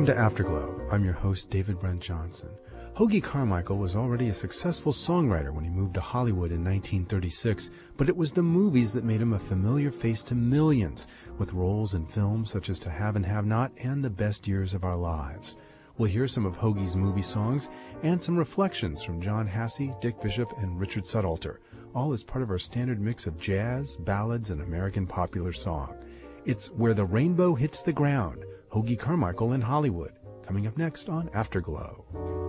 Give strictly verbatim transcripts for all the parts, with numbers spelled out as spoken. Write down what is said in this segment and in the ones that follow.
Welcome to Afterglow. I'm your host, David Brent Johnson. Hoagy Carmichael was already a successful songwriter when he moved to Hollywood in nineteen thirty-six, but it was the movies that made him a familiar face to millions, with roles in films such as To Have and Have Not and The Best Years of Our Lives. We'll hear some of Hoagy's movie songs and some reflections from John Hasse, Dick Bishop, and Richard Sudhalter, all as part of our standard mix of jazz, ballads, and American popular song. It's Where the Rainbow Hits the Ground, Hoagy Carmichael in Hollywood, coming up next on Afterglow.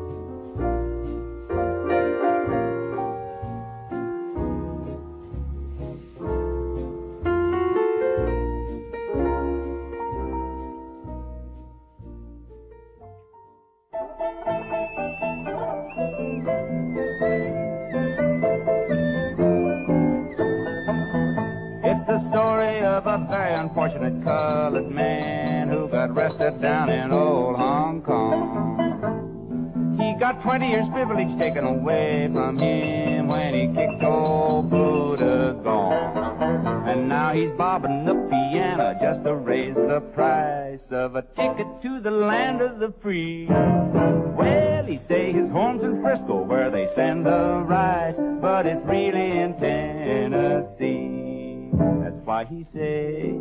Unfortunate colored man who got arrested down in old Hong Kong. He got twenty years privilege taken away from him when he kicked old Buddha's gone. And now he's bobbing the piano just to raise the price of a ticket to the land of the free. Well, he say his home's in Frisco where they send the rice, but it's really in Tennessee. That's why he say,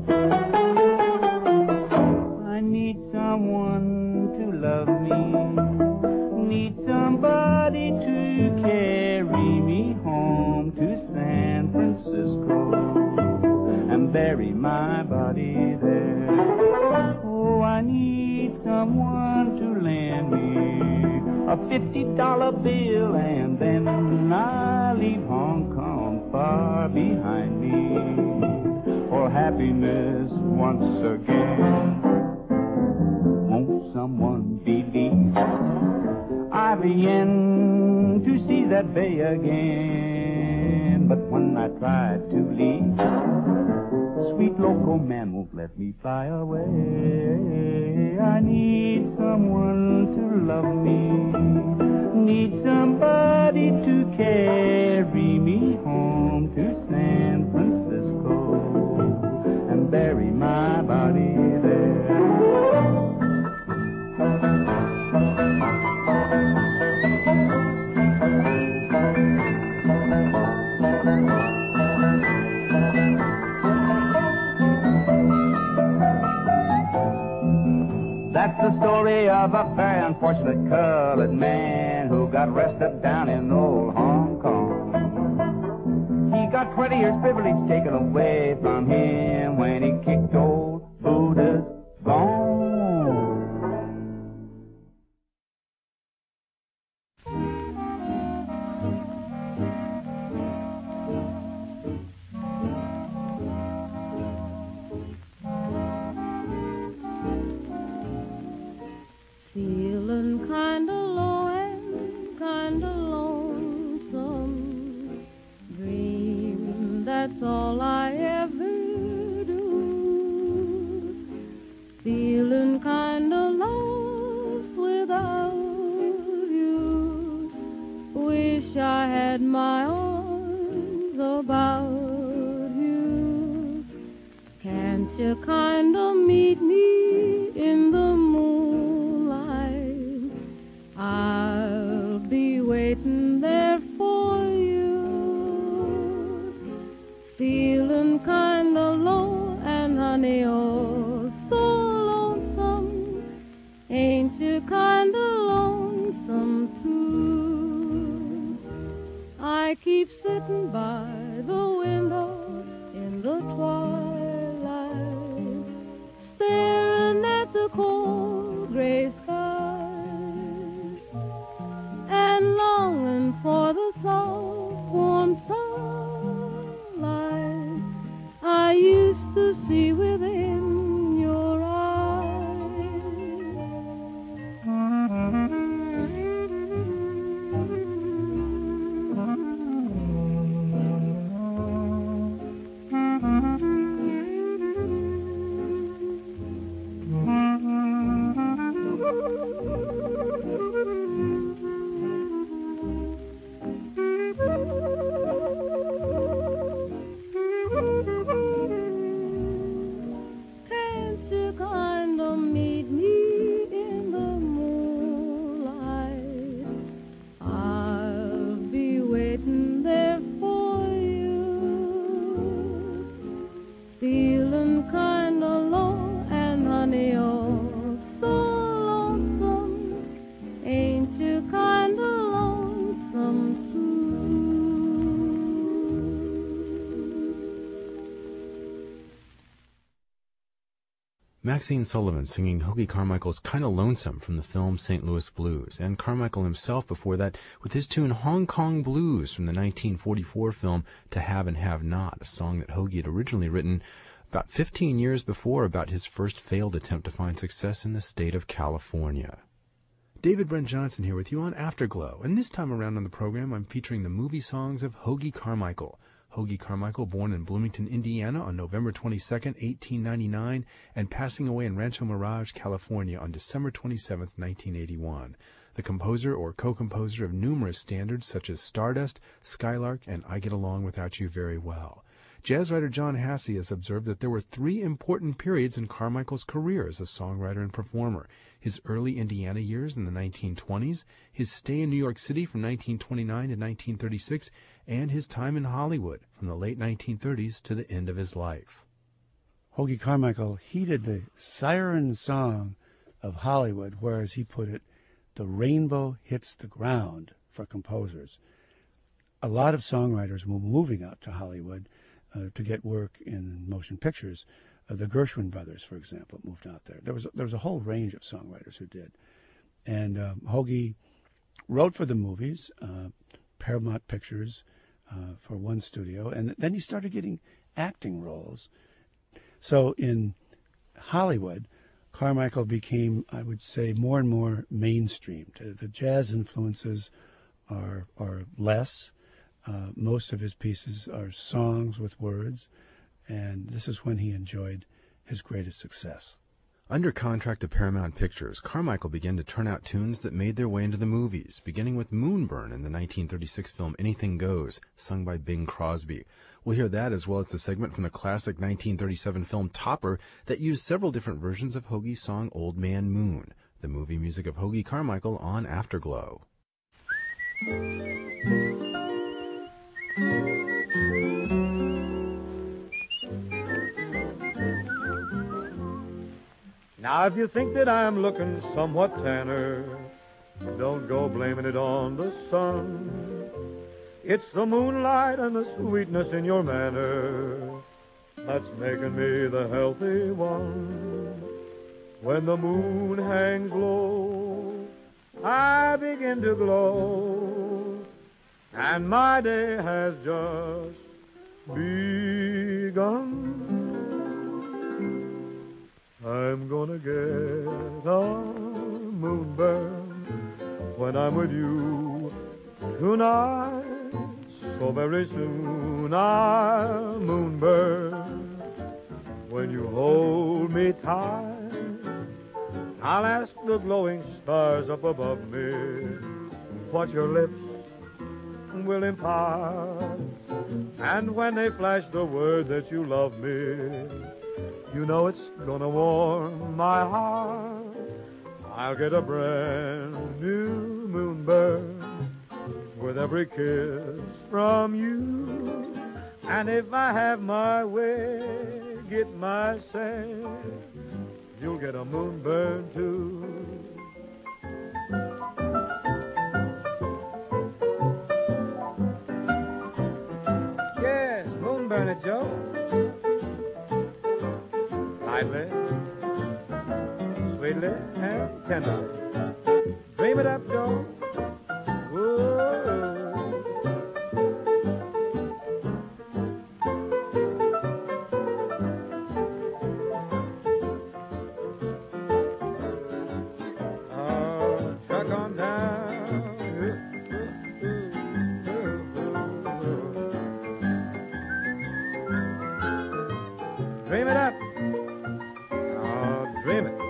I need someone to love me, need somebody to carry me home to San Francisco and bury my body there. Oh, I need someone to lend me a fifty dollar bill, and then I leave Hong Kong far behind me for happiness once again. Won't someone believe I begin to see that bay again? But when I tried to leave, sweet local man won't let me fly away. I need someone to love me, need somebody to carry me home to San Francisco and bury my body there. That's the story of a very unfortunate colored man who got arrested down in old Hong Kong. He got twenty years privilege taken away from him when he kicked old Buddha's gone. Feeling kinda low and kinda lonesome. Dream, that's all I ever do. Feeling kinda lost without you. Wish I had my arms about you. Can't you kinda meet me in the moonlight? I'll be waiting there for you. Feeling kinda low and honey, oh, so lonesome. Ain't you kinda lonesome too? I keep sitting by the window in the twilight, staring at the cold gray sky and longing for the soft warm sunlight I used to see within your eyes. Maxine Sullivan singing Hoagy Carmichael's Kinda Lonesome from the film Saint Louis Blues, and Carmichael himself before that with his tune Hong Kong Blues from the nineteen forty-four film To Have and Have Not, a song that Hoagy had originally written about fifteen years before about his first failed attempt to find success in the state of California. David Brent Johnson here with you on Afterglow, and this time around on the program I'm featuring the movie songs of Hoagy Carmichael. Hoagy Carmichael, born in Bloomington, Indiana on November twenty-second, eighteen ninety-nine, and passing away in Rancho Mirage, California on December twenty-seventh, nineteen eighty-one. The composer or co-composer of numerous standards such as Stardust, Skylark, and I Get Along Without You Very Well. Jazz writer John Hasse has observed that there were three important periods in Carmichael's career as a songwriter and performer: his early Indiana years in the nineteen twenties, his stay in New York City from nineteen twenty-nine to nineteen thirty-six, and his time in Hollywood from the late nineteen thirties to the end of his life. Hoagy Carmichael heeded the siren song of Hollywood, where, as he put it, the rainbow hits the ground for composers. A lot of songwriters were moving out to Hollywood Uh, to get work in motion pictures. Uh, the Gershwin brothers, for example, moved out there. There was there was a whole range of songwriters who did. And um, Hoagy wrote for the movies, uh, Paramount Pictures, uh, for one studio, and then he started getting acting roles. So in Hollywood, Carmichael became, I would say, more and more mainstreamed. Uh, the jazz influences are are less. Uh, most of his pieces are songs with words, and this is when he enjoyed his greatest success. Under contract to Paramount Pictures, Carmichael began to turn out tunes that made their way into the movies, beginning with Moonburn in the nineteen thirty-six film Anything Goes, sung by Bing Crosby. We'll hear that as well as the segment from the classic nineteen thirty-seven film Topper that used several different versions of Hoagy's song Old Man Moon, the movie music of Hoagy Carmichael on Afterglow. Now, if you think that I'm looking somewhat tanner, don't go blaming it on the sun. It's the moonlight and the sweetness in your manner that's making me the healthy one. When the moon hangs low, I begin to glow, and my day has just begun. I'm gonna get a moonburn when I'm with you tonight. So very soon I'll moonburn when you hold me tight. I'll ask the glowing stars up above me what your lips will impart. And when they flash the word that you love me, you know it's gonna warm my heart. I'll get a brand new moonburn with every kiss from you. And if I have my way, get my say, you'll get a moonburn too. Yes, moonburn it, Joe. Lightly, sweetly, and tenderly. Dream it up, Joe. Whoa. Oh, truck on down. Dream it up. Dream it.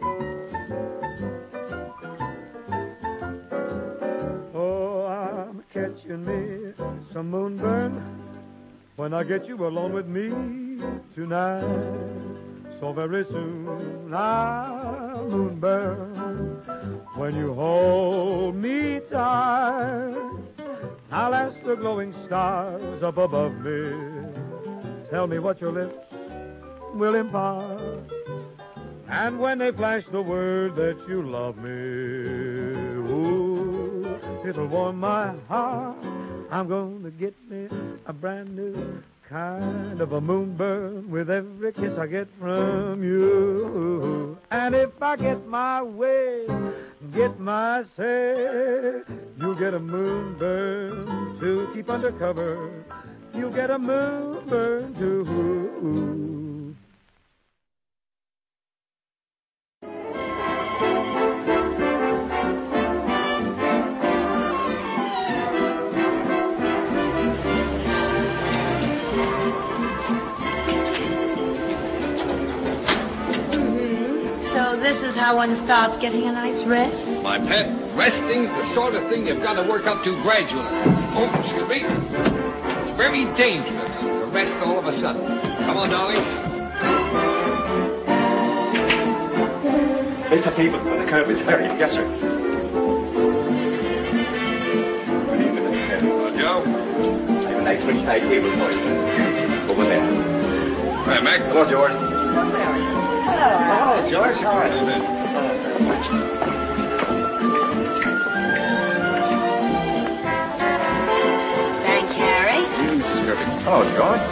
Oh, I'm catching me some moonburn when I get you alone with me tonight. So very soon I'll moonburn when you hold me tight. I'll ask the glowing stars up above me, tell me what your lips will impart. And when they flash the word that you love me, ooh, it'll warm my heart. I'm going to get me a brand new kind of a moonburn with every kiss I get from you. And if I get my way, get my say, you get a moonburn to keep under cover. You get a moonburn too. This is how one starts getting a night's rest? My pet, resting's the sort of thing you've got to work up to gradually. Oh, excuse me. It's very dangerous to rest all of a sudden. Come on, darling. Mister Feeble, the curve is hurry. Yes, sir. Good evening, Mister Terry. Hello, Joe. I have a nice ringside table for you. Over there. Hi, Mac. Hello, George. Hello. Hello, George. How are you? Thank you, Harry. Evening, Missus Kirby. Hello, George.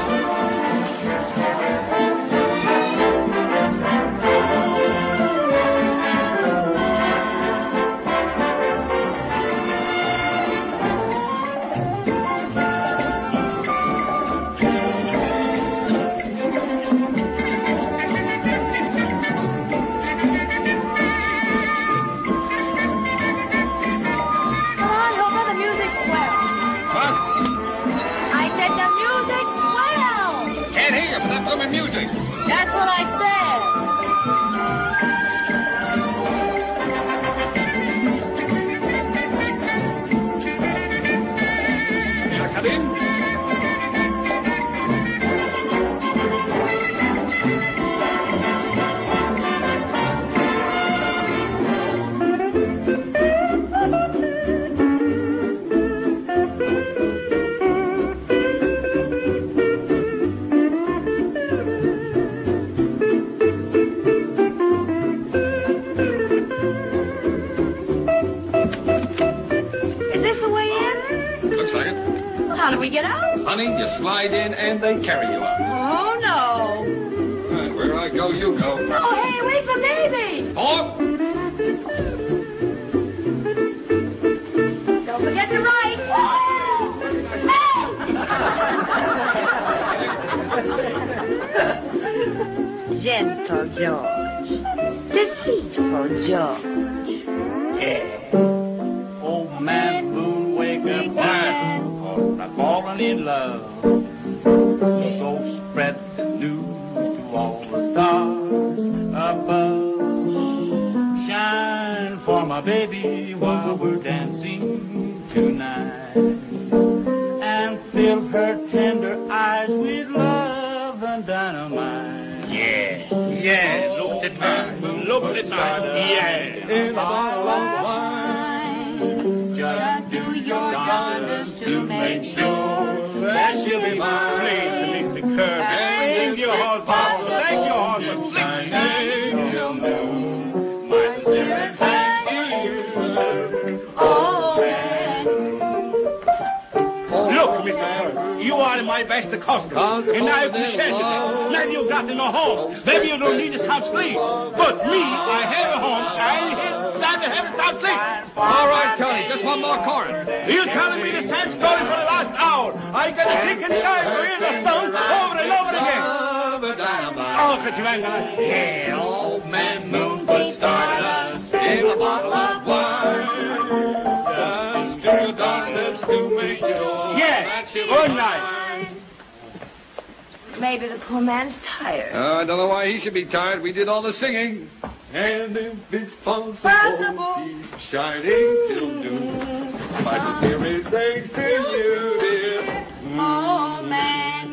Music. That's what I said. Shall I come in? How do we get out? Honey, you slide in and they carry you out. Oh, no. Right, where I go, you go. Oh, hey, wait for baby. Oh! Don't forget to write. Hey! Gentle George. Deceitful George. Yeah. Old man Boone, wake up now. I've fallen in love. Go spread the news to all the stars above. Shine for my baby while we're dancing tonight. And fill her tender eyes with love and dynamite. Yeah, yeah, look at mine, look at mine, yeah. In a bottle of wine. Just do your darndest to make sure that she'll be mine. Please, Mister Kirby, thank your heart, Papa. Thank your heart, but please. My sincerest thanks to you. Oh, man. Look, Mister Kirby, you are my best customer, and I appreciate it. Now you got in a home. Maybe you don't need to stop sleep. But me, I have a home. I ain't got to have to stop sleep. All right, Tony, just one more chorus. You're telling me the same story for the last hour. I get a sick and tired of hearing the song over and over again. Oh, could you hang on? Yeah, old man Moon put stardust in a bottle of wine. Just do your darndest to make sure. Yeah, good night. Maybe the poor man's tired. Uh, I don't know why he should be tired. We did all the singing. And if it's possible, Possible. keep shining till noon. My sincerest thanks to you, dear. Oh, man.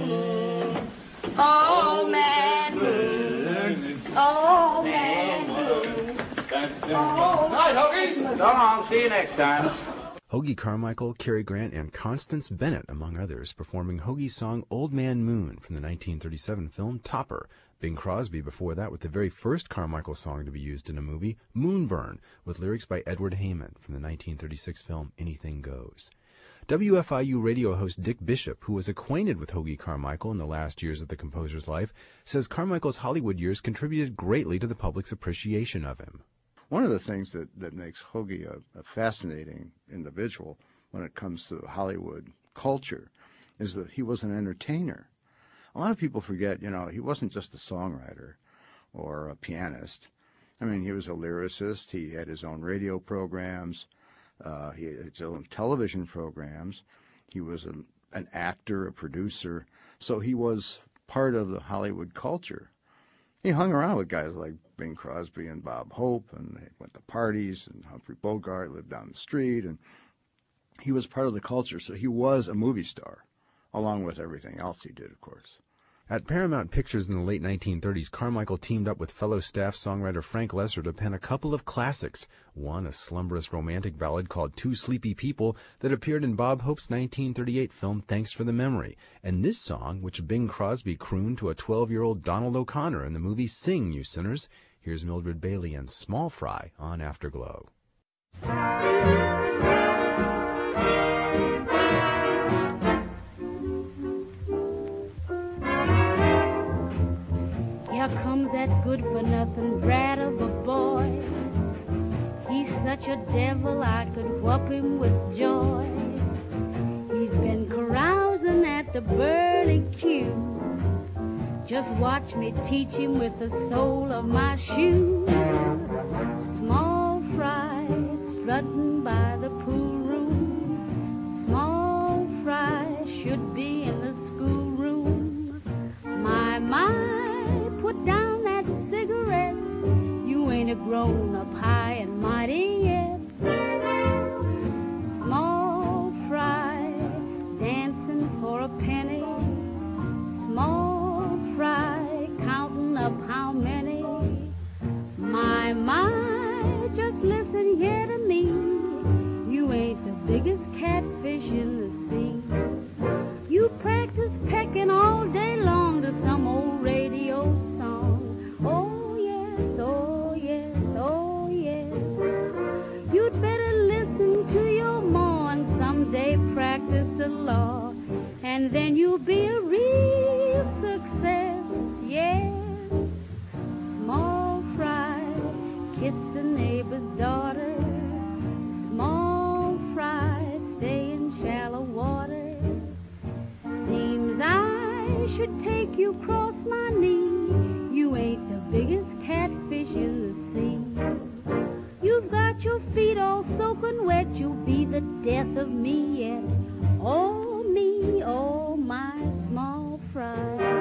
Oh, man. Oh, man. Night, Hoagie. So long. See you next time. Hoagy Carmichael, Cary Grant, and Constance Bennett, among others, performing Hoagie's song Old Man Moon from the nineteen thirty-seven film Topper. Bing Crosby before that with the very first Carmichael song to be used in a movie, Moonburn, with lyrics by Edward Heyman from the nineteen thirty-six film Anything Goes. W F I U radio host Dick Bishop, who was acquainted with Hoagy Carmichael in the last years of the composer's life, says Carmichael's Hollywood years contributed greatly to the public's appreciation of him. One of the things that, that makes Hoagy a, a fascinating individual when it comes to Hollywood culture is that he was an entertainer. A lot of people forget, you know, he wasn't just a songwriter or a pianist. I mean, he was a lyricist. He had his own radio programs. Uh, he had his own television programs. He was a, an actor, a producer. So he was part of the Hollywood culture. He hung around with guys like Bing Crosby and Bob Hope, and they went to parties, and Humphrey Bogart lived down the street, and he was part of the culture. So he was a movie star, along with everything else he did, of course. At Paramount Pictures in the late nineteen thirties, Carmichael teamed up with fellow staff songwriter Frank Lesser to pen a couple of classics. One, a slumberous romantic ballad called Two Sleepy People that appeared in Bob Hope's nineteen thirty-eight film Thanks for the Memory, and this song, which Bing Crosby crooned to a twelve-year-old Donald O'Connor in the movie Sing, You Sinners. Here's Mildred Bailey and Small Fry on Afterglow. Here comes that good-for-nothing brat of a boy. He's such a devil I could whoop him with joy. He's been carousing at the Burley Q. Just watch me teach him with the sole of my shoe. Small fry strutting by the pool room. Small fry should be in the schoolroom. My, my, put down that cigarette. You ain't a grown-up high and mighty yet. Small fry dancing for a penny. Small fry counting up how many. My, my, just listen here to me. You ain't the biggest catfish in the sea. You practice pecking all day long to some old radio song. Oh yes, oh yes, oh yes. You'd better listen to your ma and someday practice the law, and then you'll be a real success, yes. Small fry kissed the neighbor's daughter. Small fry stay in shallow water. Seems I should take you cross my knee. You ain't the biggest catfish in the sea. You've got your feet all soaking wet. You'll be the death of me yet. Oh me, oh my small fry.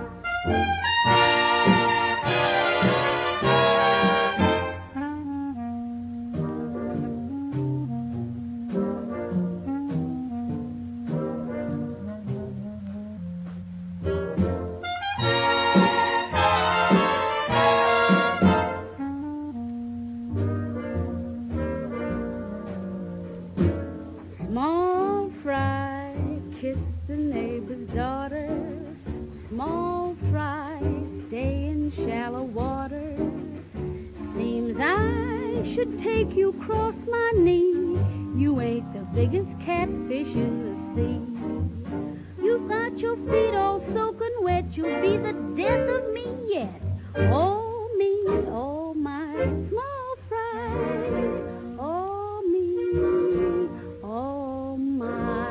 Small fry kissed the neighbor's daughter. Small fry stay in shallow water. Seems I should take you cross my knee. You ain't the biggest catfish in the sea. You've got your feet all soaking wet. You'll be the death of me yet. Oh me, oh my small fry. Oh me, oh my.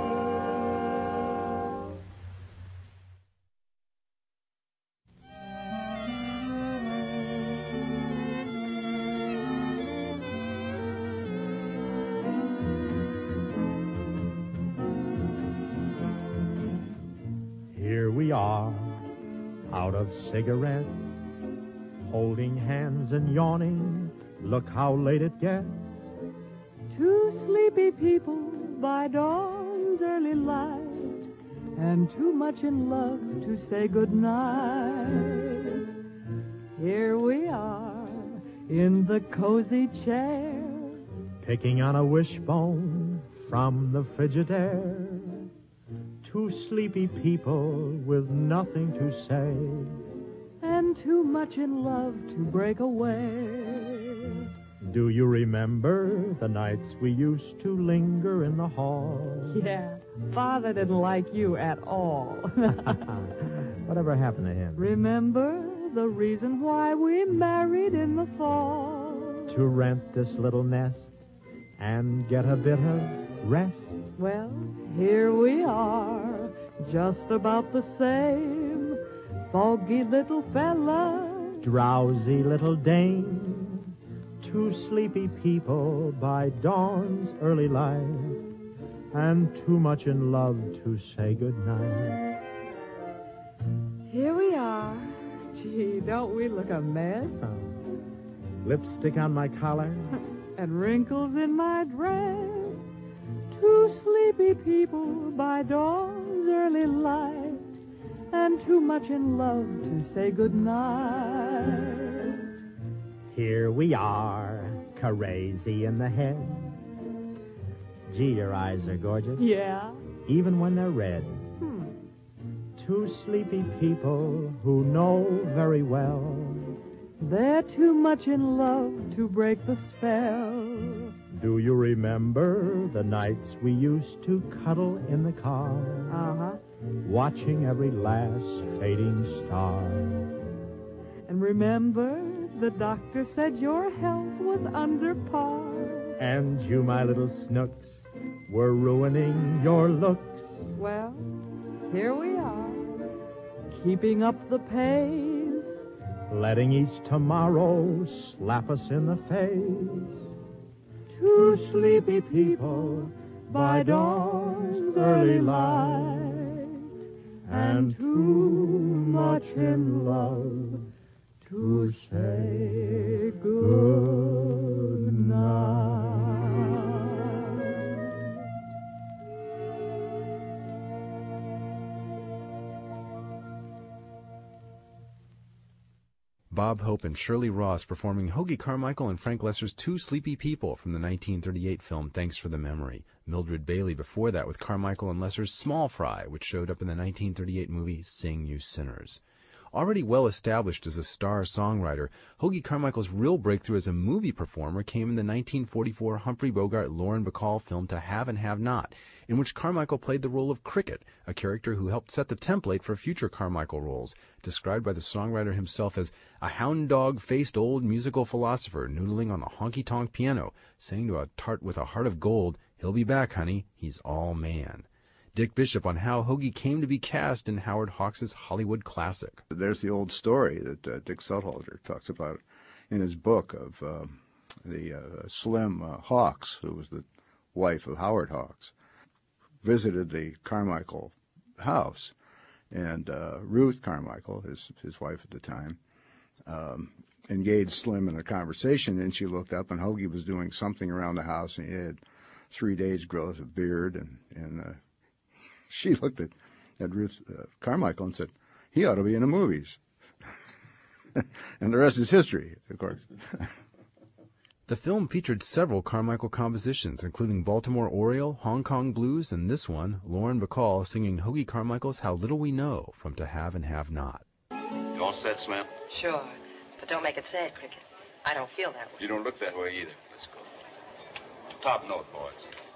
Here we are, out of cigarettes, holding hands and yawning. Look how late it gets. Two sleepy people by dawn's early light, and too much in love to say goodnight. Here we are in the cozy chair, Picking on a wishbone from the Frigidaire. Two sleepy people with nothing to say. And too much in love to break away. Do you remember the nights we used to linger in the hall? Yeah, Father didn't like you at all. Whatever happened to him? Remember the reason why we married in the fall? To rent this little nest and get a bit of rest. Well, here we are, just about the same. Foggy little fella, drowsy little dame. Two sleepy people by dawn's early light, and too much in love to say goodnight. Here we are. Gee, don't we look a mess? Oh. Lipstick on my collar. And wrinkles in my dress. Two sleepy people by dawn's early light, and too much in love to say goodnight. Here we are, crazy in the head. Gee, your eyes are gorgeous. Yeah? Even when they're red. Hmm. Two sleepy people who know very well they're too much in love to break the spell. Do you remember the nights we used to cuddle in the car? Uh-huh. Watching every last fading star. And remember, the doctor said your health was under par. And you, my little snooks, were ruining your looks. Well, here we are, keeping up the pace. Letting each tomorrow slap us in the face. Two sleepy people by dawn's early light, and too much in love to say good night. Bob Hope and Shirley Ross performing Hoagy Carmichael and Frank Loesser's Two Sleepy People from the nineteen thirty-eight film Thanks for the Memory. Mildred Bailey before that with Carmichael and Loesser's Small Fry, which showed up in the nineteen thirty-eight movie Sing You Sinners. Already well established as a star-songwriter, Hoagy Carmichael's real breakthrough as a movie performer came in the nineteen forty-four Humphrey Bogart-Lauren Bacall film To Have and Have Not, in which Carmichael played the role of Cricket, a character who helped set the template for future Carmichael roles, described by the songwriter himself as a hound-dog-faced old musical philosopher noodling on the honky-tonk piano, saying to a tart with a heart of gold, "He'll be back, honey, he's all man." Dick Bishop on how Hoagy came to be cast in Howard Hawks' Hollywood classic. There's the old story that uh, Dick Sudhalter talks about in his book of uh, the uh, Slim uh, Hawks, who was the wife of Howard Hawks, visited the Carmichael house, and uh, Ruth Carmichael, his his wife at the time, um, engaged Slim in a conversation, and she looked up, and Hoagy was doing something around the house, and he had three days' growth of beard, and and uh, she looked at, at Ruth uh, Carmichael and said, "He ought to be in the movies." And the rest is history, of course. The film featured several Carmichael compositions, including Baltimore Oriole, Hong Kong Blues, and this one, Lauren Bacall singing Hoagy Carmichael's How Little We Know from To Have and Have Not. You all set, Slim? Sure, but don't make it sad, Cricket. I don't feel that way. You don't look that way either. Let's go. Top note, boys.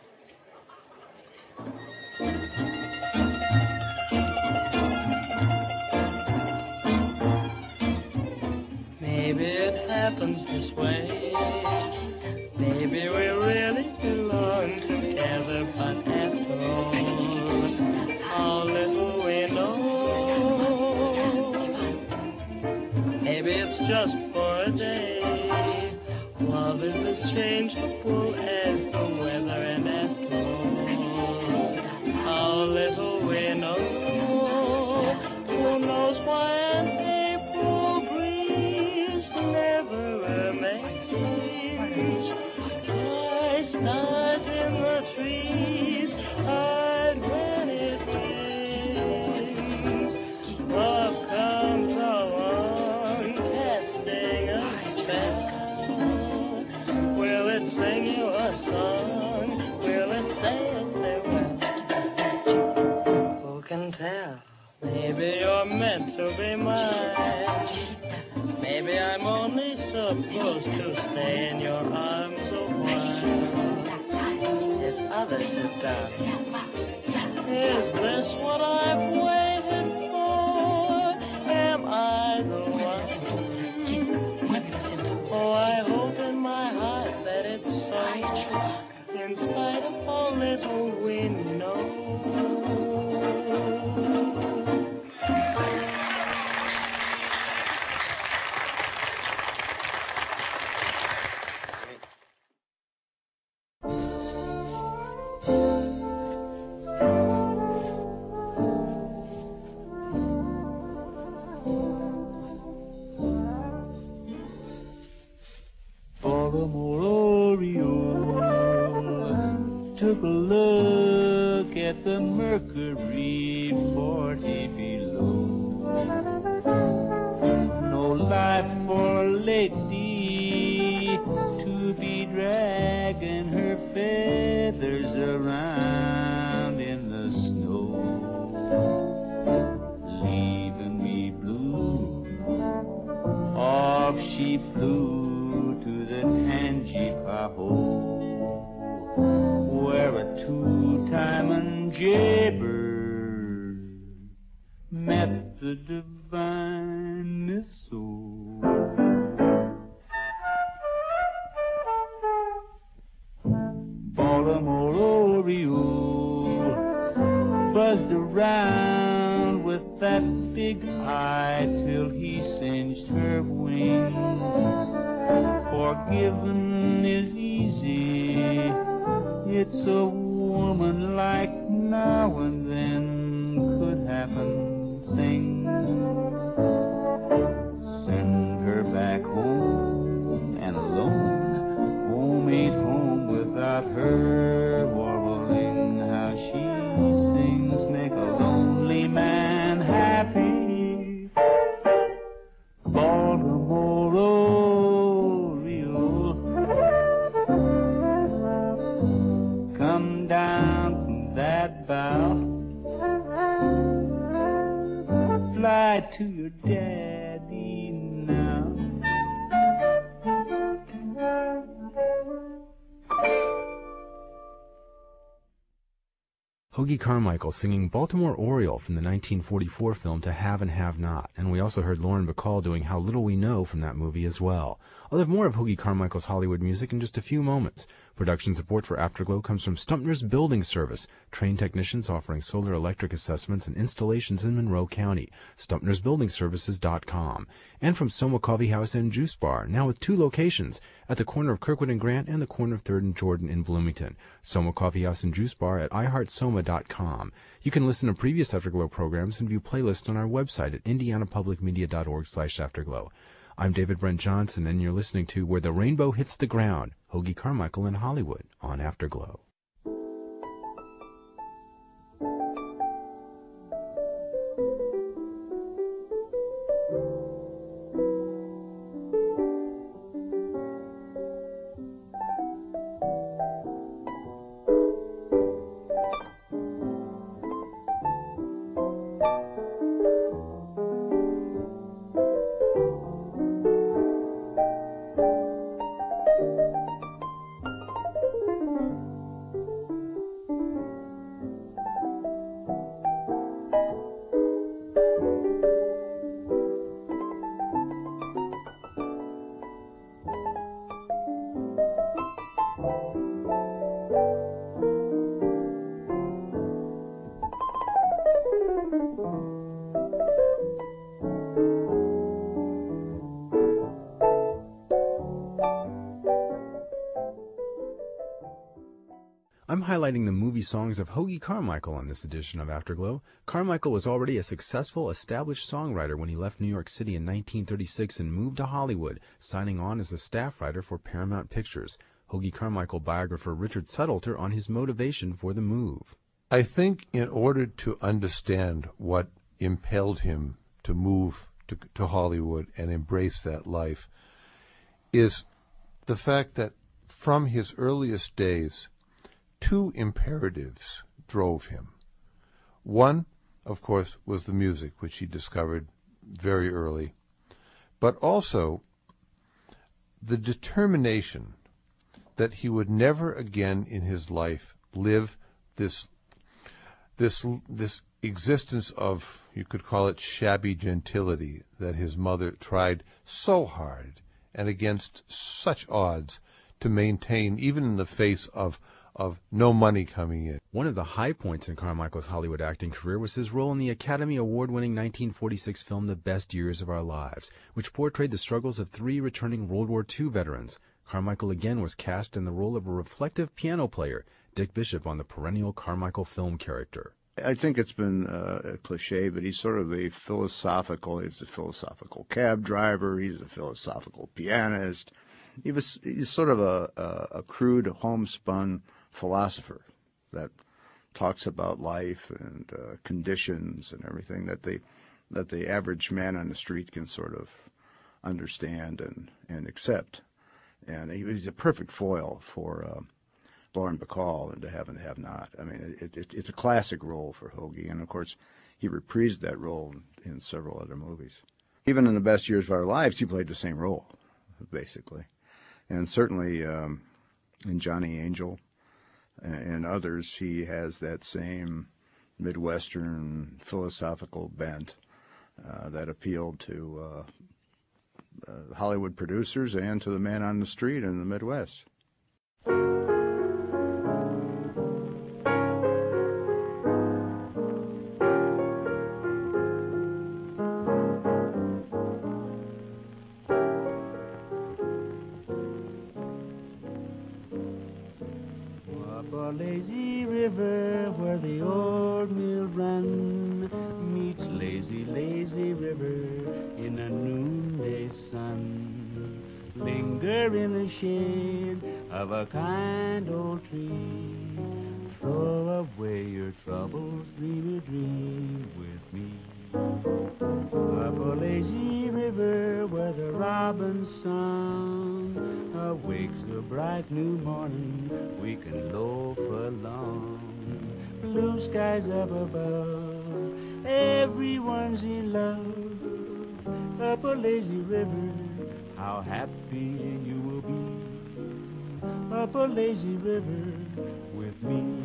Maybe it happens this way. Maybe we really belong together, but after all, how little we know. Maybe it's just for a day. Love is as changeable as the weather, and after all, how little we know. Who knows why an April breeze never remains? High stars in the trees hide when it rains. Love comes along, casting a spell. Will it sing you a a song? Will it say farewell? Who can tell? Maybe you're meant to be mine. Maybe I'm only supposed to stay in your arms a while, as others have done. Is this what I've waited for? Am I the one? Oh, I hope in my heart that it's so, in spite of how little we know. Baltimore Oriole took a look at the mercury forty below. No life for a lady to be dragging her feathers around in the snow, leaving me blue. Off she flew to the Tangipahoe, where a two-timing jaybird met the divine missile. Baltimore Oriole buzzed around with that big eye till he singed her wings. Forgiving is easy, it's a woman like now and then could happen things. Send her back home and alone, home ain't home without her warbling how she sings, make a lonely man happy. Baltimore Oriole, come down from that bough, fly to your daddy now. Hoagy Carmichael singing Baltimore Oriole from the nineteen forty-four film To Have and Have Not, and we also heard Lauren Bacall doing How Little We Know from that movie as well. I'll have more of Hoagy Carmichael's Hollywood music in just a few moments. Production support for Afterglow comes from Stumpner's Building Service, trained technicians offering solar electric assessments and installations in Monroe County, stumpners building services dot com, and from Soma Coffee House and Juice Bar, now with two locations, at the corner of Kirkwood and Grant and the corner of third and Jordan in Bloomington. Soma Coffee House and Juice Bar at i heart soma dot com. You can listen to previous Afterglow programs and view playlists on our website at indiana public media dot org slash afterglow. I'm David Brent Johnson, and you're listening to Where the Rainbow Hits the Ground, Hoagy Carmichael in Hollywood on Afterglow. I'm highlighting the movie songs of Hoagy Carmichael on this edition of Afterglow. Carmichael was already a successful, established songwriter when he left New York City in nineteen thirty-six and moved to Hollywood, signing on as a staff writer for Paramount Pictures. Hoagy Carmichael biographer Richard Suttelter on his motivation for the move. I think in order to understand what impelled him to move to, to Hollywood and embrace that life is the fact that from his earliest days, two imperatives drove him. One, of course, was the music, which he discovered very early, but also the determination that he would never again in his life live this this this existence of, you could call it, shabby gentility that his mother tried so hard and against such odds to maintain, even in the face of of no money coming in. One of the high points in Carmichael's Hollywood acting career was his role in the Academy Award-winning nineteen forty-six film The Best Years of Our Lives, which portrayed the struggles of three returning World War Two veterans. Carmichael again was cast in the role of a reflective piano player, Dick Bishop, on the perennial Carmichael film character. I think it's been uh, a cliche, but he's sort of a philosophical, he's a philosophical cab driver, he's a philosophical pianist. He was, he's sort of a, a, a crude, homespun philosopher that talks about life and uh, conditions and everything that the that the average man on the street can sort of understand and, and accept. And he was a perfect foil for uh, Lauren Bacall in To Have and Have Not. I mean, it, it, it's a classic role for Hoagie, and of course, he reprised that role in, in several other movies. Even in The Best Years of Our Lives, he played the same role, basically. And certainly um, in Johnny Angel and others, he has that same Midwestern philosophical bent uh, that appealed to uh, uh, Hollywood producers and to the man on the street in the Midwest. Lazy river where the old mill run meets lazy, lazy river in a noonday sun. Linger in the shade of a kind old tree. Throw away your troubles, dream a dream with me. Up a lazy river where the robin's song awakes the bright new morning, we can loaf along. Blue skies up above, everyone's in love. Up a lazy river, how happy you will be. Up a lazy river with me.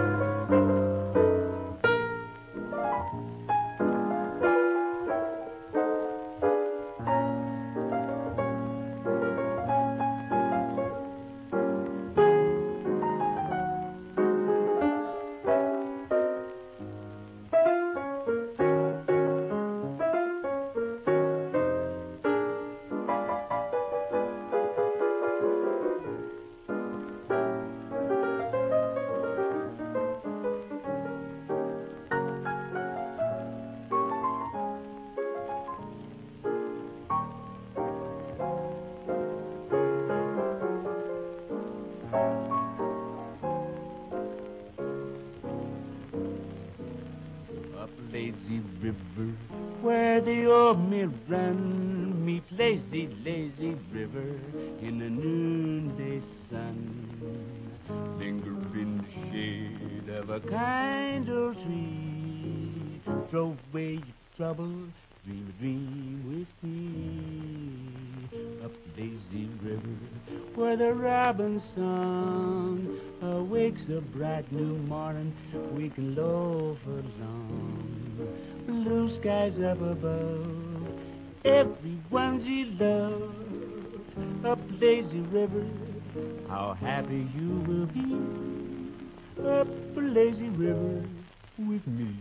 Lazy river, where the old mill run meets lazy, lazy river in the noonday sun. Linger in the shade of a kind old tree. Throw away your troubles, dream a dream with me. Up lazy river, where the robin's song awakes a bright new morning, we can loaf along. Blue skies up above, everyone's in love. Up lazy river, how happy you will be. Up a lazy river with me.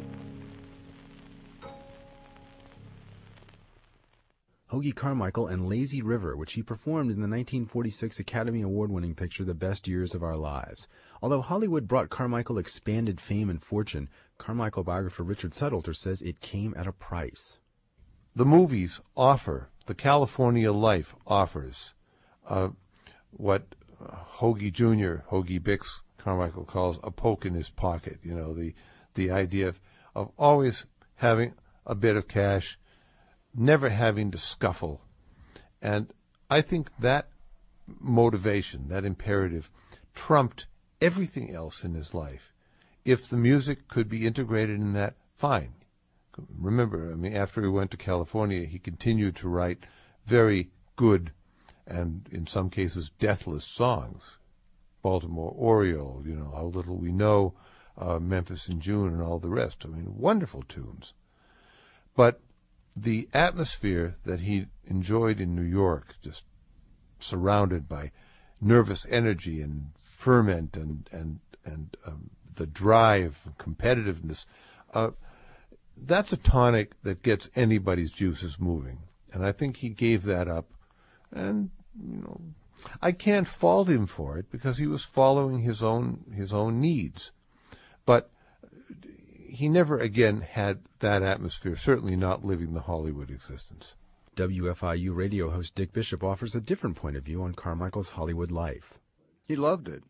Hoagie Carmichael and Lazy River, which he performed in the nineteen forty-six Academy Award-winning picture The Best Years of Our Lives. Although Hollywood brought Carmichael expanded fame and fortune, Carmichael biographer Richard Suttelter says it came at a price. The movies offer, the California life offers, uh, what Hoagie Junior, Hoagie Bix, Carmichael calls a poke in his pocket. You know, the the idea of, of always having a bit of cash, never having to scuffle. And I think that motivation, that imperative, trumped everything else in his life. If the music could be integrated in that, fine. Remember, I mean, after he went to California, he continued to write very good and, in some cases, deathless songs. Baltimore Oriole, you know, How Little We Know, uh, Memphis in June, and all the rest. I mean, wonderful tunes. But the atmosphere that he enjoyed in New York, just surrounded by nervous energy and ferment and and and um, the drive, competitiveness, uh, that's a tonic that gets anybody's juices moving. And I think he gave that up. And, you know, I can't fault him for it because he was following his own his own needs. But he never again had that atmosphere, certainly not living the Hollywood existence. W F I U radio host Dick Bishop offers a different point of view on Carmichael's Hollywood life. He loved it.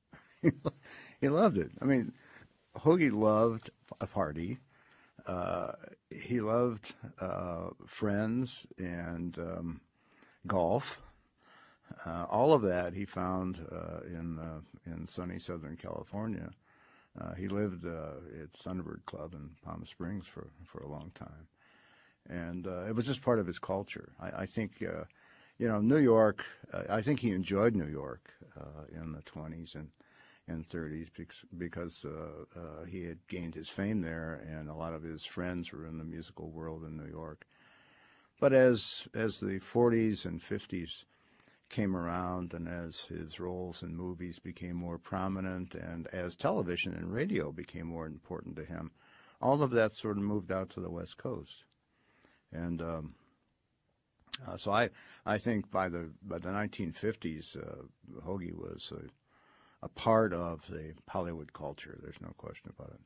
He loved it. I mean, Hoagie loved a party. Uh, he loved uh, friends and um, golf. Uh, all of that he found uh, in uh, in sunny Southern California. Uh, he lived uh, at Thunderbird Club in Palm Springs for, for a long time. And uh, it was just part of his culture. I, I think, uh, you know, New York, uh, I think he enjoyed New York uh, in the twenties and, and thirties because, because uh, uh, he had gained his fame there, and a lot of his friends were in the musical world in New York. But as as the forties and fifties came around, and as his roles in movies became more prominent, and as television and radio became more important to him, all of that sort of moved out to the West Coast. And um, uh, so I, I think by the by the nineteen fifties, uh, Hoagie was a, a part of the Hollywood culture. There's no question about it.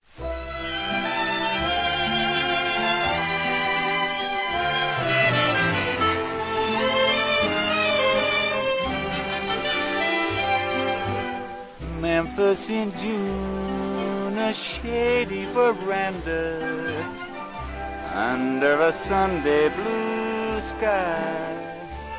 Memphis in June, a shady veranda under a Sunday blue sky.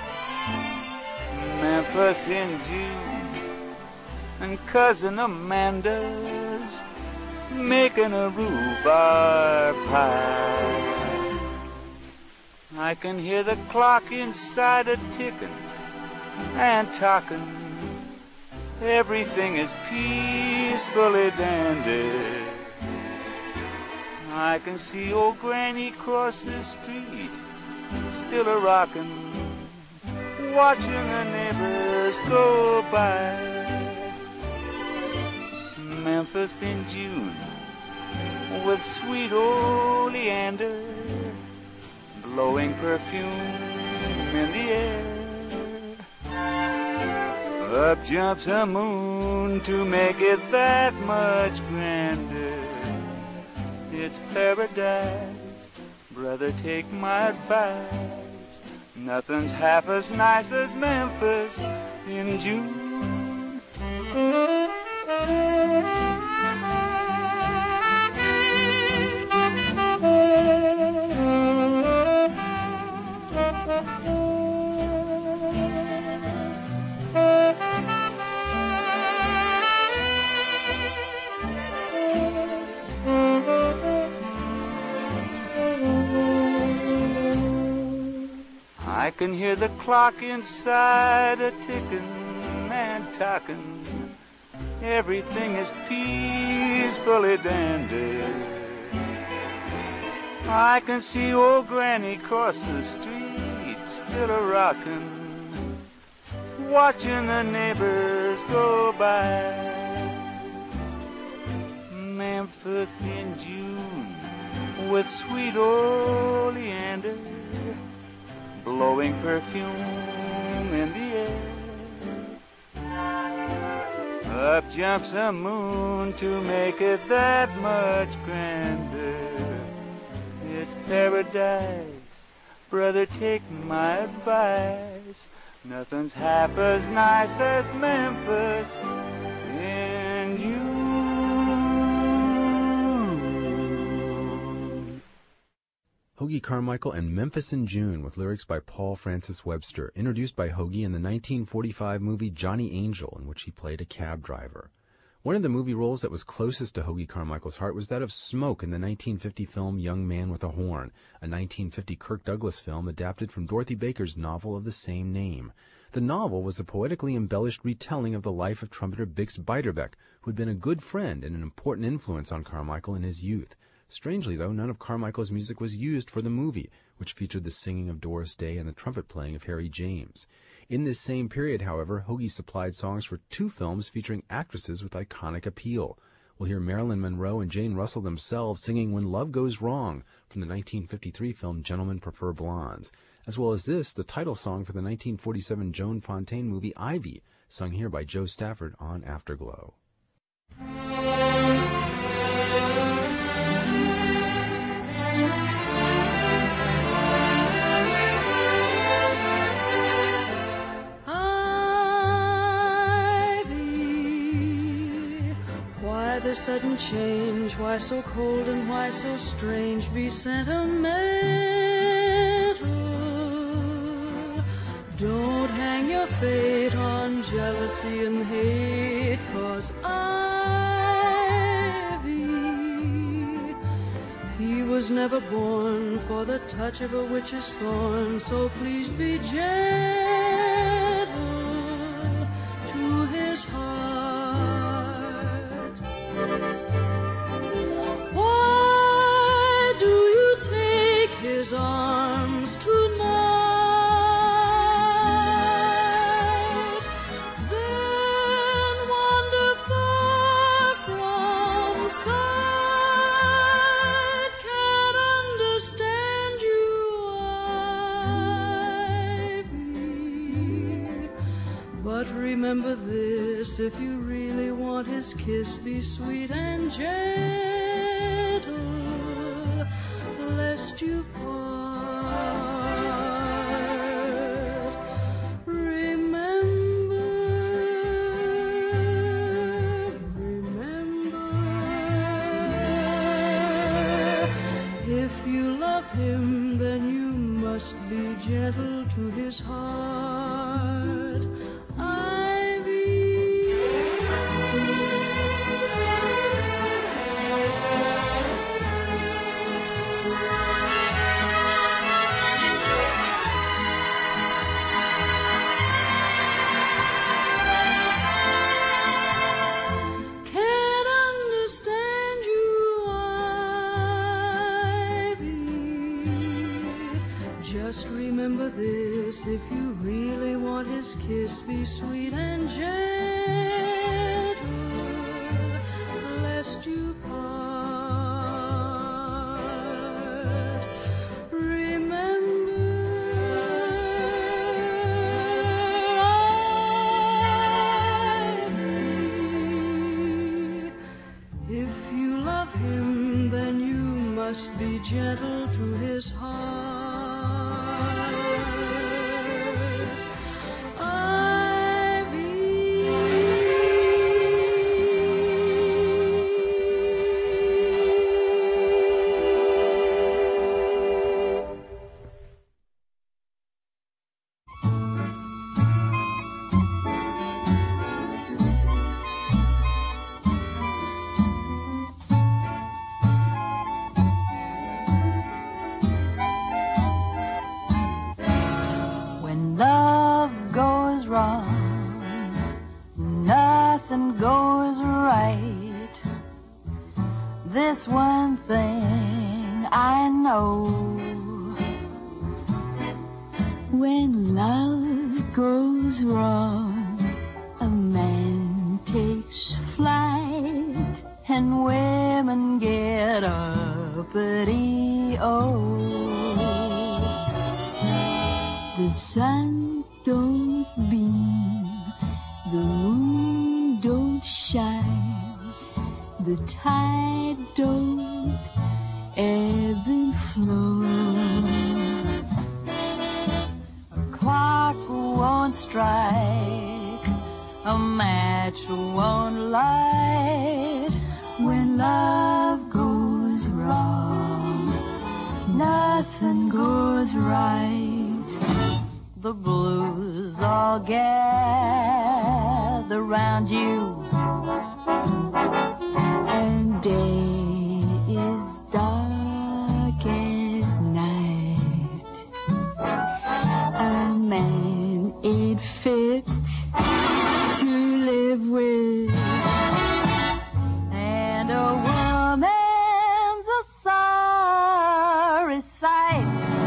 Memphis in June, and Cousin Amanda's making a rhubarb pie. I can hear the clock inside a ticking and talking. Everything is peacefully dandy. I can see old Granny cross the street, still a rockin', watching the neighbors go by. Memphis in June, with sweet oleander, blowing perfume in the air. Up jumps a moon to make it that much grander. It's paradise, brother, take my advice. Nothing's half as nice as Memphis in June. I can hear the clock inside a ticking and talking. Everything is peacefully dandy. I can see old Granny cross the street, still a rockin', watching the neighbors go by. Memphis in June, with sweet oleander, blowing perfume in the air. Up jumps a moon to make it that much grander. It's paradise, brother, take my advice. Nothing's half as nice as Memphis in June. Hoagy Carmichael and Memphis in June with lyrics by Paul Francis Webster, introduced by Hoagy in the nineteen forty-five movie Johnny Angel, in which he played a cab driver. One of the movie roles that was closest to Hoagy Carmichael's heart was that of Smoke in the nineteen fifty film Young Man with a Horn, a nineteen fifty Kirk Douglas film adapted from Dorothy Baker's novel of the same name. The novel was a poetically embellished retelling of the life of trumpeter Bix Beiderbecke, who had been a good friend and an important influence on Carmichael in his youth. Strangely, though, none of Carmichael's music was used for the movie, which featured the singing of Doris Day and the trumpet playing of Harry James. In this same period, however, Hoagy supplied songs for two films featuring actresses with iconic appeal. We'll hear Marilyn Monroe and Jane Russell themselves singing When Love Goes Wrong from the nineteen fifty-three film Gentlemen Prefer Blondes, as well as this, the title song for the nineteen forty-seven Joan Fontaine movie Ivy, sung here by Joe Stafford on Afterglow. Why the sudden change? Why so cold and why so strange? Be sentimental. Don't hang your fate on jealousy and hate, 'cause Ivy, he was never born for the touch of a witch's thorn. So please be gentle to his heart. Why do you take his arms tonight, then wander far from sight? Can't understand you, Ivy. But remember this, if you really want his kiss, be sweet and gentle, lest you part. Remember, remember, if you love him, then you must be gentle to his heart. Just remember this, if you really want his kiss, be sweet and gentle, lest you part. Remember, Ivy, if you love him, then you must be gentle to his heart. This one thing I know, when love goes wrong, a man takes flight and women get uppity. Oh, the sun don't beam, the moon don't shine, the tide don't ebb and flow. A clock won't strike, a match won't light. When love goes wrong, nothing nothing goes right. The blues all gather round you, and day is dark as night. A man ain't fit to live with, and a woman's a sorry sight.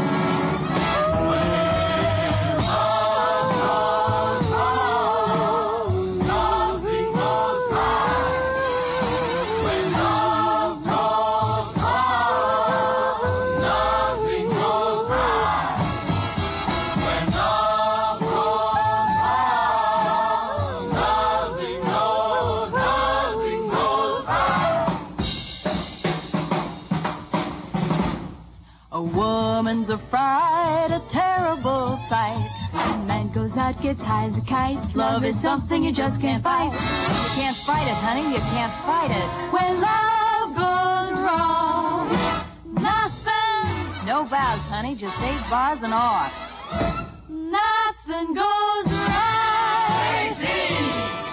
Woman's a fright, a terrible sight. When man goes out, gets high as a kite. Love is something you just can't fight. You can't fight it, honey, you can't fight it. When love goes wrong, nothing. No vows, honey, just eight bars and off. Nothing goes right. Crazy,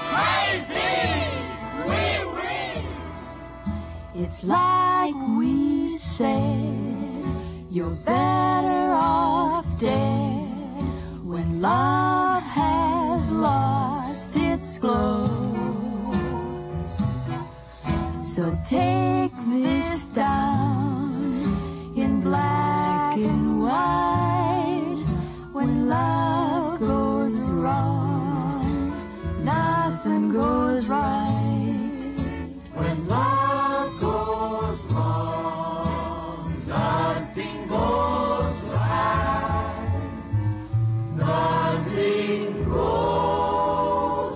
crazy, wee wee. It's like we said, you're better off dead when love has lost its glow. So take this down in black and white. When love goes wrong, nothing goes right. When love goes wrong, nothing goes right. Nothing goes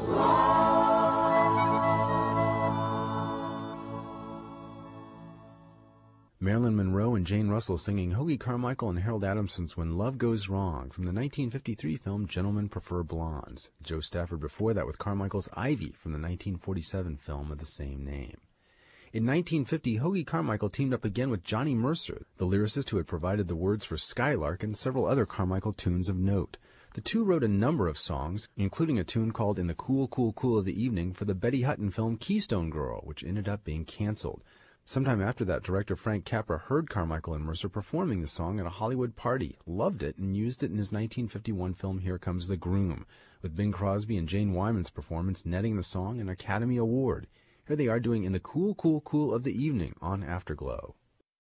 Marilyn Monroe and Jane Russell singing Hoagy Carmichael and Harold Adamson's When Love Goes Wrong from the nineteen fifty-three film Gentlemen Prefer Blondes. Joe Stafford before that with Carmichael's Ivy from the nineteen forty-seven film of the same name. In nineteen fifty, Hoagy Carmichael teamed up again with Johnny Mercer, the lyricist who had provided the words for Skylark and several other Carmichael tunes of note. The two wrote a number of songs, including a tune called In the Cool, Cool, Cool of the Evening for the Betty Hutton film Keystone Girl, which ended up being canceled. Sometime after that, director Frank Capra heard Carmichael and Mercer performing the song at a Hollywood party, loved it, and used it in his nineteen fifty-one film Here Comes the Groom, with Bing Crosby and Jane Wyman's performance netting the song an Academy Award. Here they are doing In the Cool, Cool, Cool of the Evening on Afterglow.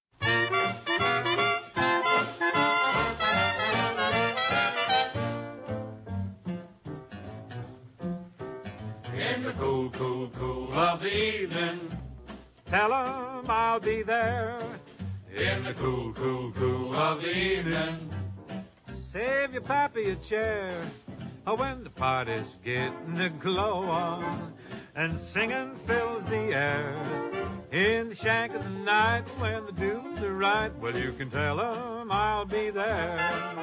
In the cool, cool, cool of the evening, tell 'em I'll be there. In the cool, cool, cool of the evening, save your pappy a chair. When the party's getting the glow on and singing fills the air. In the shank of the night when the dudes are right, well, you can tell 'em I'll be there.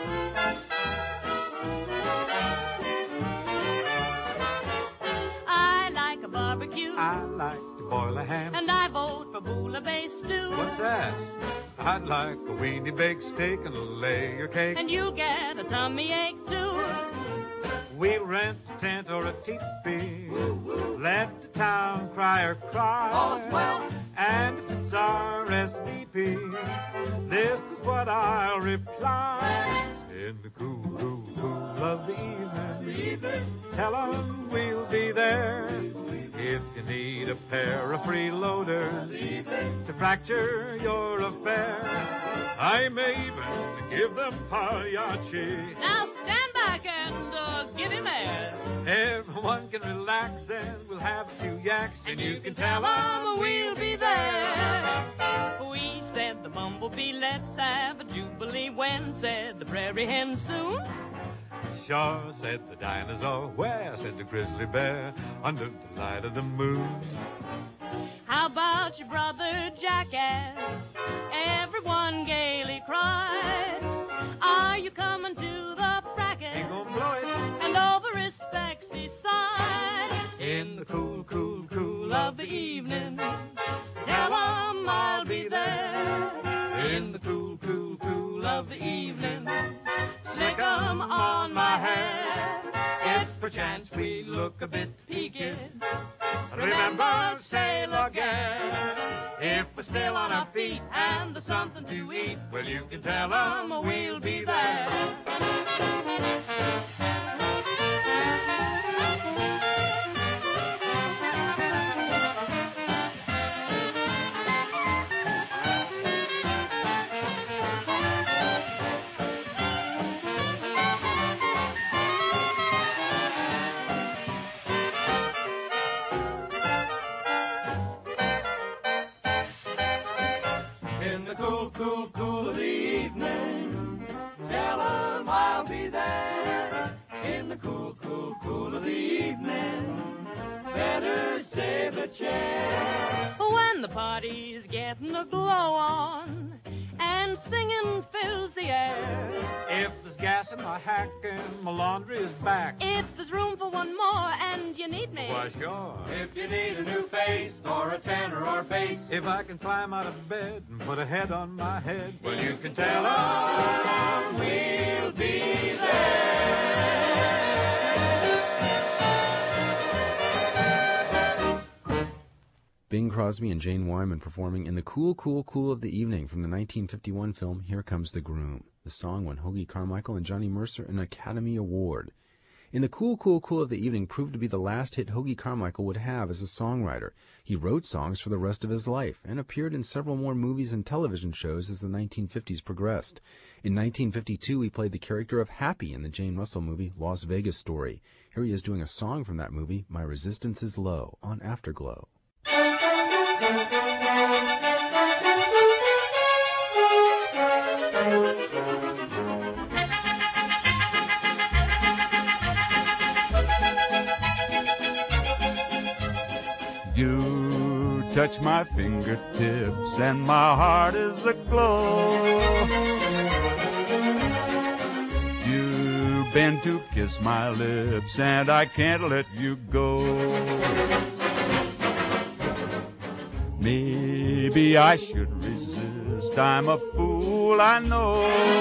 I like a barbecue. I like to boil a ham. And I vote for bouillabaisse stew. What's that? I'd like a weenie baked steak and a layer cake. And you'll get a tummy ache too. We'll rent a tent or a teepee. Let the town crier cry. All's well. And if it's R S V P, this is what I'll reply. In the cool, cool, cool of the evening, tell 'em we'll be there. If you need a pair of freeloaders to fracture your affair, I may even give them pagliacci. Now stand back and uh, give him air. Everyone can relax and we'll have a few yaks, and, and you can tell them we'll be there. We said the bumblebee, let's have a jubilee. When said the prairie hen soon? Sure, said the dinosaur. Where, said the grizzly bear, under the light of the moon. How about your brother jackass? Everyone gaily cried. Are you coming to the fracas? Ain't gonna blow it. And over respects he sighed. In the cool, cool, cool of the evening, tell 'em I'll be there. In the cool, cool, cool of the on my hair. If perchance we look a bit peaked, remember, sail again. If we're still on our feet and there's something to eat, well, you can tell 'em we'll be there. In the cool, cool, cool of the evening, tell 'em I'll be there. In the cool, cool, cool of the evening, better save a chair. When the party's getting a glow on and singing fills the air. If there's gas in my hack and my laundry is back, If there's room for one more and you need me, why sure. If you need a new face or a tenor or bass, If I can climb out of bed and put a head on my head, well, you can tell 'em we'll be there. Bing Crosby and Jane Wyman performing In the Cool, Cool, Cool of the Evening from the nineteen fifty-one film Here Comes the Groom. The song won Hoagy Carmichael and Johnny Mercer an Academy Award. In the Cool, Cool, Cool of the Evening proved to be the last hit Hoagy Carmichael would have as a songwriter. He wrote songs for the rest of his life and appeared in several more movies and television shows as the nineteen fifties progressed. In nineteen fifty-two, he played the character of Happy in the Jane Russell movie Las Vegas Story. Here he is doing a song from that movie, My Resistance is Low, on Afterglow. You touch my fingertips and my heart is aglow. You bend to kiss my lips and I can't let you go. Maybe I should resist, I'm a fool, I know.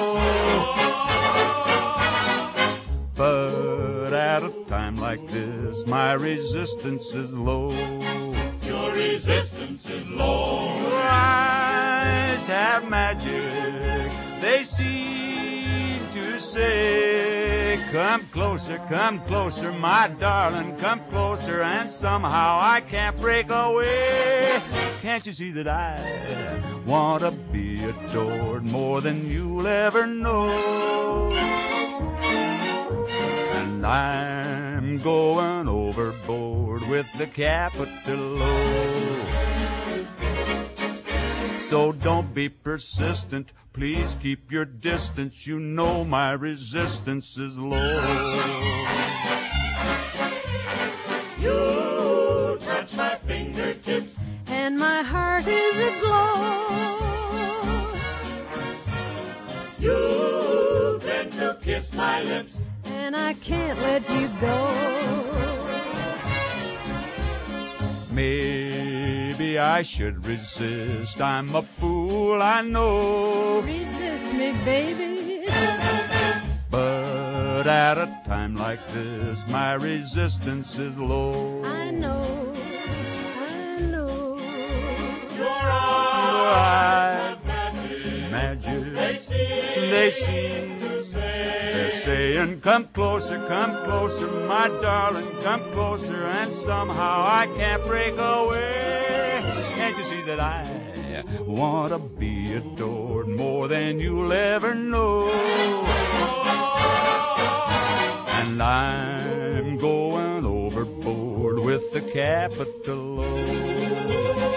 But at a time like this, my resistance is low. Your resistance is low. Your eyes have magic, they seem to say, come closer, come closer, my darling, come closer, and somehow I can't break away. Can't you see that I want to be adored more than you'll ever know? And I'm going overboard with the capital O. So don't be persistent, please keep your distance. You know my resistance is low. You touch my fingertips and my heart is aglow. You bend to kiss my lips and I can't let you go. Maybe I should resist, I'm a fool, I know. Resist me, baby. But at a time like this, my resistance is low. I know, I know. Your eyes have magic, magic. They seem, they seem to say, they're saying, come closer, come closer, my darling, come closer, and somehow I can't break away. Can't you see that I want to be adored more than you'll ever know? And I'm going overboard with the capital O.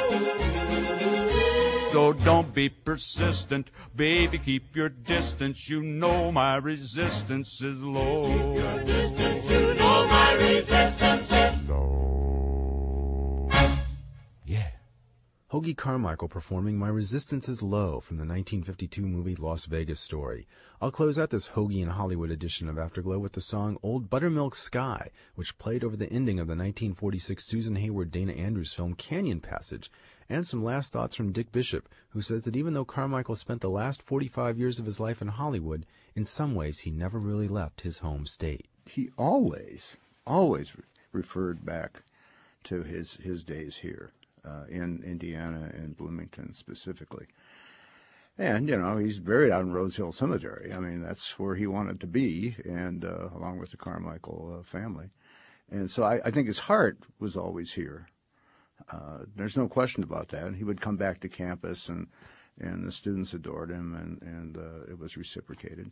So don't be persistent, baby, keep your distance. You know my resistance is low. Keep your distance, you know my resistance is low. Yeah. Hoagy Carmichael performing My Resistance is Low from the nineteen fifty-two movie Las Vegas Story. I'll close out this Hoagy in Hollywood edition of Afterglow with the song Old Buttermilk Sky, which played over the ending of the nineteen forty-six Susan Hayward-Dana Andrews film Canyon Passage, and some last thoughts from Dick Bishop, who says that even though Carmichael spent the last forty-five years of his life in Hollywood, in some ways he never really left his home state. He always, always re- referred back to his, his days here. Uh, in Indiana and Bloomington specifically. And, you know, he's buried out in Rose Hill Cemetery. I mean, that's where he wanted to be, and uh, along with the Carmichael uh, family. And so I, I think his heart was always here. Uh, there's no question about that. He would come back to campus, and, and the students adored him, and, and uh, it was reciprocated.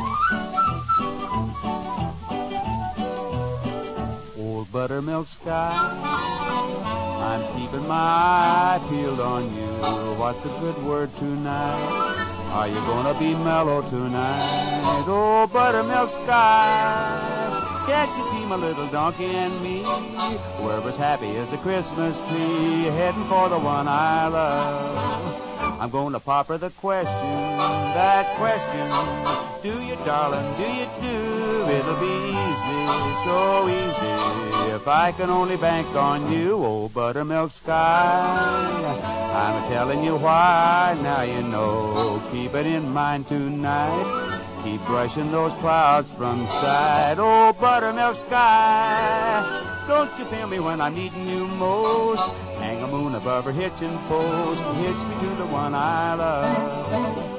Old buttermilk sky, I'm keeping my eye peeled on you. What's a good word tonight? Are you gonna be mellow tonight? Oh, buttermilk sky, can't you see my little donkey and me? We're as happy as a Christmas tree, heading for the one I love. I'm gonna pop her the question, that question. Do you, darling, do you do? It'll be easy, so easy, if I can only bank on you, old buttermilk sky. I'm telling you why, now you know. Keep it in mind tonight. Keep brushing those clouds from sight, oh buttermilk sky. Don't you feel me when I'm needing you most? Hang a moon above her hitching post, hitch me to the one I love.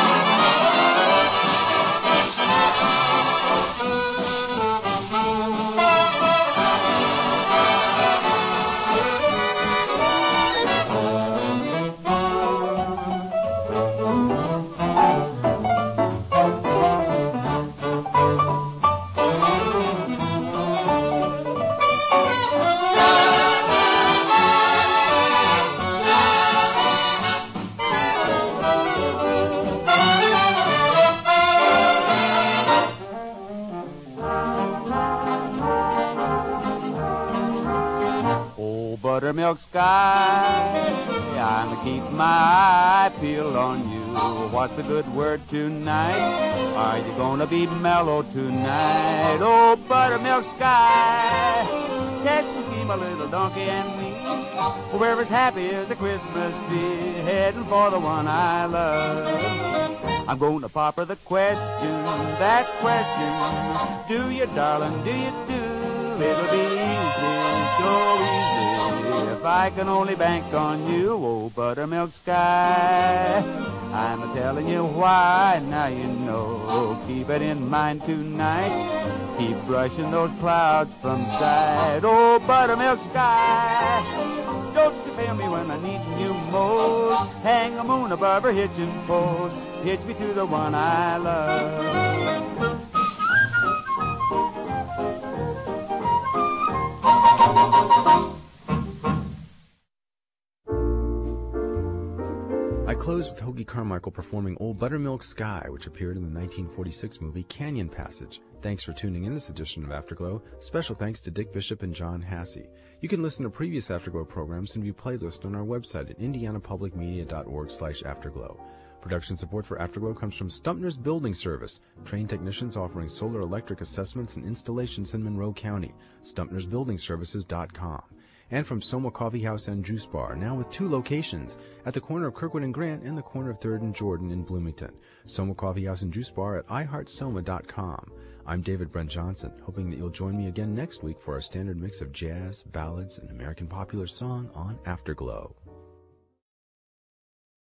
Buttermilk sky, I'm keeping my eye peeled on you. What's a good word tonight? Are you gonna be mellow tonight? Oh, buttermilk sky, can't you see my little donkey and me? We're as happy as a Christmas tree, heading for the one I love. I'm gonna pop her the question, that question. Do you, darling, do you do? It'll be easy, so easy, if I can only bank on you, oh buttermilk sky. I'm a-telling you why, now you know. Keep it in mind tonight. Keep brushing those clouds from sight, oh buttermilk sky. Don't you feel me when I need you most? Hang a moon above her hitching post, hitch me to the one I love. I close with Hoagy Carmichael performing Old Buttermilk Sky, which appeared in the nineteen forty-six movie Canyon Passage. Thanks for tuning in this edition of Afterglow. Special thanks to Dick Bishop and John Hasse. You can listen to previous Afterglow programs and view playlists on our website at indianapublicmedia.org slash afterglow. Production support for Afterglow comes from Stumpner's Building Service, trained technicians offering solar electric assessments and installations in Monroe County, stumpners building services dot com. And from Soma Coffee House and Juice Bar, now with two locations, at the corner of Kirkwood and Grant and the corner of third and Jordan in Bloomington. Soma Coffee House and Juice Bar at i heart soma dot com. I'm David Brent Johnson, hoping that you'll join me again next week for our standard mix of jazz, ballads, and American popular song on Afterglow.